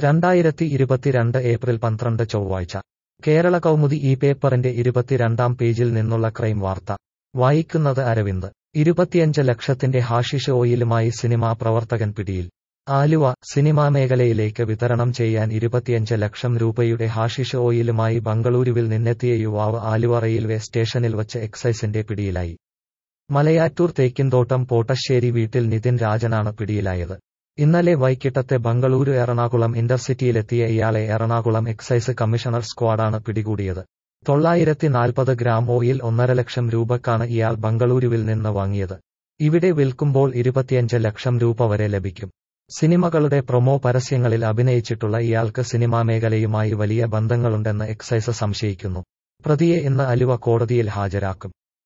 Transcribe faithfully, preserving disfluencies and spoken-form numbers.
രണ്ടായിരത്തി ഇരുപത്തിരണ്ട് ഏപ്രിൽ പന്ത്രണ്ട് ചൊവ്വാഴ്ച കേരള കൗമുദി ഈ പേപ്പറിന്റെ ഇരുപത്തിരണ്ടാം പേജിൽ നിന്നുള്ള ക്രൈം വാർത്ത വായിക്കുന്നത് അരവിന്ദ്. ഇരുപത്തിയഞ്ച് ലക്ഷത്തിന്റെ ഹാഷിഷ് ഓയിലുമായി സിനിമാ പ്രവർത്തകൻ പിടിയിൽ. ആലുവ. സിനിമാ മേഖലയിലേക്ക് വിതരണം ചെയ്യാൻ ഇരുപത്തിയഞ്ച് ലക്ഷം രൂപയുടെ ഹാഷിഷ് ഓയിലുമായി ബംഗളൂരുവിൽ നിന്നെത്തിയ യുവാവ് ആലുവ റെയിൽവേ സ്റ്റേഷനിൽ വച്ച് എക്സൈസിന്റെ പിടിയിലായി. മലയാറ്റൂർ തേക്കിൻതോട്ടം പോട്ടശ്ശേരി വീട്ടിൽ നിതിൻ രാജനാണ് പിടിയിലായത്. ഇന്നലെ വൈകിട്ടത്തെ ബംഗളൂരു എറണാകുളം ഇന്റർസിറ്റിയിലെത്തിയ ഇയാളെ എറണാകുളം എക്സൈസ് കമ്മീഷണർ സ്ക്വാഡാണ് പിടികൂടിയത്. തൊള്ളായിരത്തി നാൽപ്പത് ഗ്രാം ഓയിൽ ഒന്നര ലക്ഷം രൂപക്കാണ് ഇയാൾ ബംഗളൂരുവിൽ നിന്ന് വാങ്ങിയത്. ഇവിടെ വിൽക്കുമ്പോൾ ഇരുപത്തിയഞ്ച് ലക്ഷം രൂപ വരെ ലഭിക്കും. സിനിമകളുടെ പ്രൊമോ പരസ്യങ്ങളിൽ അഭിനയിച്ചിട്ടുള്ള ഇയാൾക്ക് സിനിമാ മേഖലയുമായി വലിയ ബന്ധങ്ങളുണ്ടെന്ന് എക്സൈസ് സംശയിക്കുന്നു. പ്രതിയെ ഇന്ന് ആലുവ കോടതിയിൽ ഹാജരാക്കും.